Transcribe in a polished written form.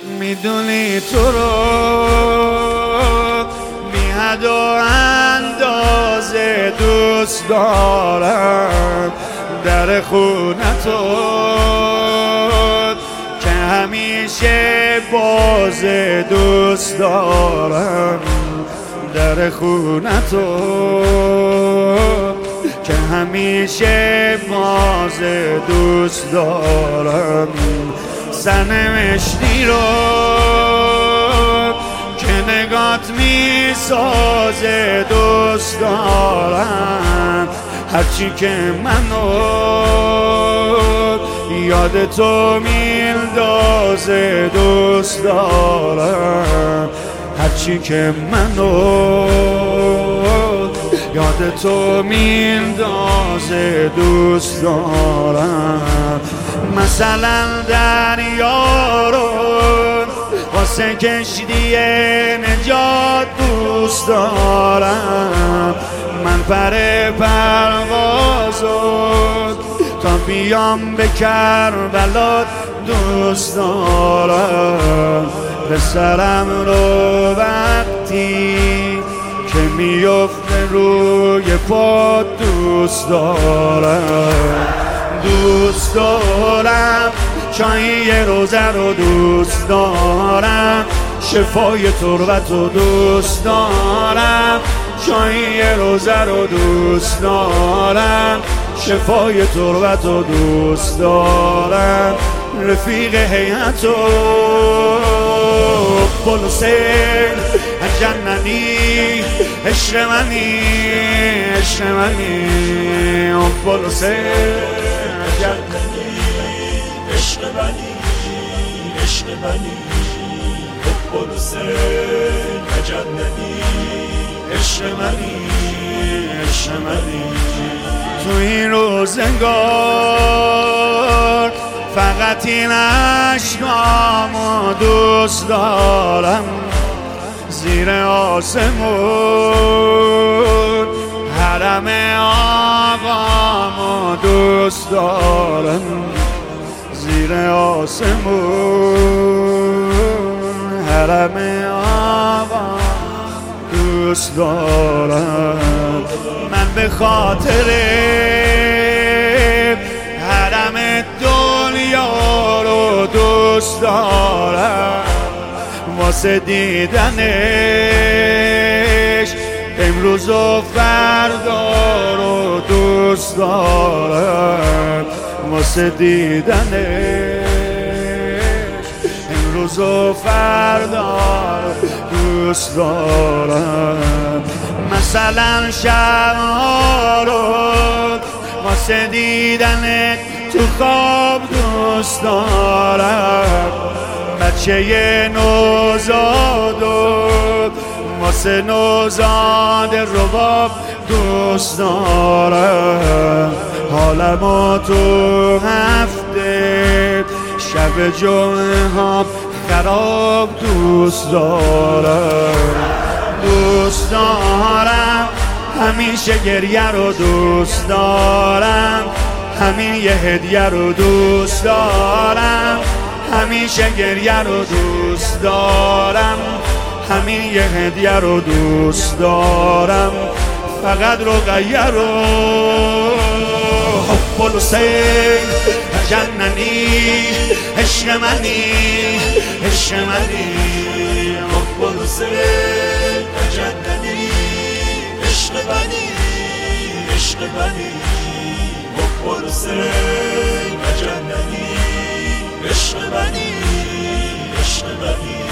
میدونی تو رو بی حد و اندازه دوست دارم، در خونتو که همیشه باز دوست دارم، در خونتو که همیشه باز دوست دارم، سرنوشتی رو که نگات میسازه دوست دارم، هرچی که منو یاد تو میندازه دوست دارم، هرچی که منو یاد تو میندازه دوست دارم. مثلا دریا رو واسه کشتی نجات دوست دارم، من پر پروازو تا بیام به کربلا دوست دارم، پسرم رو وقتی که میفته روی پا دوست دارم، دوست دارم چای روزه رو دوست دارم، شفای تربت رو دوست دارم، چای روزه رو دوست دارم، شفای تربت رو دوست دارم، رفیق هیئت و پلوسین جننی، عشق منی عشق منی پلوسین جننی، عشق منی عشق منی پلوسین جننی، عشق منی عشق منی. تو این روزگار فقط این عشقامو دوست دارم، زیر آسمون حرم آقامو دوست دارم، زیر آسمون حرم آقا دوست دارم، من به خاطر حرم دنیا رو دوست دارم، واسه دیدنش امروز و فردا رو دوست دارم، واسه دیدنش امروز و فردا دوست دارم، مثلا شبها رو واسه دیدن تو خواب دوست دارم، بچه نوزاد و واسه نوزاد رباب دوست دارم، حالمو تو هفته شب جمعه ها خراب دوست دارم، دوست دارم همیشه گریه رو دوست دارم، همین یه هدیه رو دوست دارم، همیشه گریه رو دوست دارم، همین یه هدیه رو دوست دارم، فقط رقیه رو حب الحسین جننی، عشق منی عشق منی حب الحسین جننی، عشق منی عشق منی حب الحسین جننی، عشق منی عشق منی